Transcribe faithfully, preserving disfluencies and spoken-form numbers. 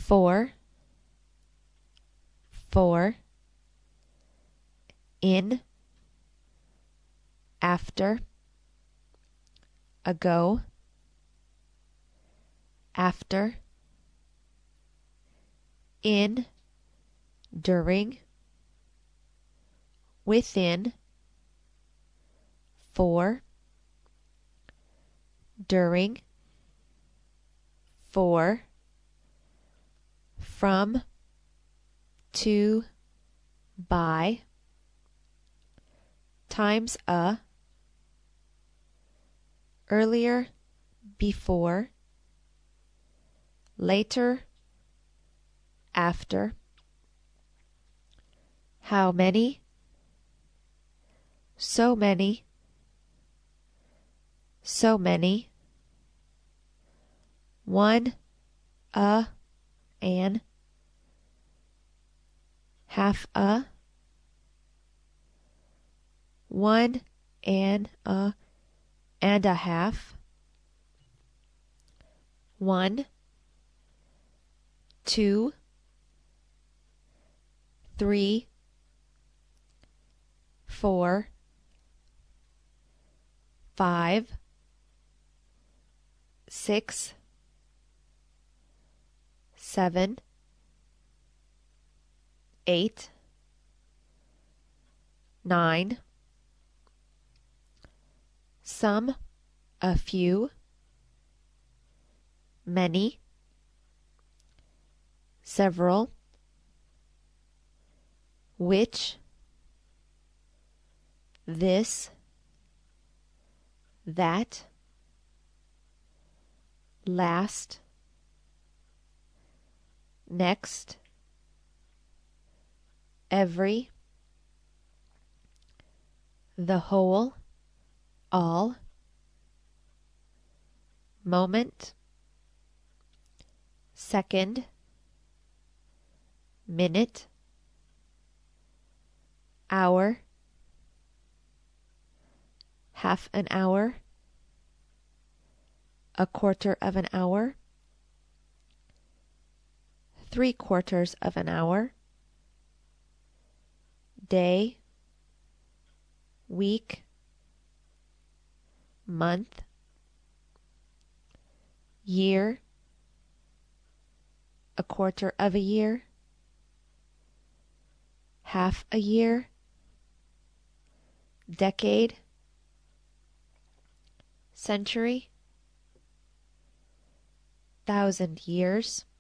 for, for, in, after, ago, after, in, during, within, for, during, for, from, to, by, times a, earlier, before, later, after, how many, so many, so many, one, a, an, half a, one, and a, and a half, one, two, three, four, five, six, seven, eight, nine, some, a few, many, several, which, this, that, last, next, every, the whole, all, moment, second, minute, hour, half an hour, a quarter of an hour, three quarters of an hour, day, week, month, year, a quarter of a year, half a year, decade, century, thousand years,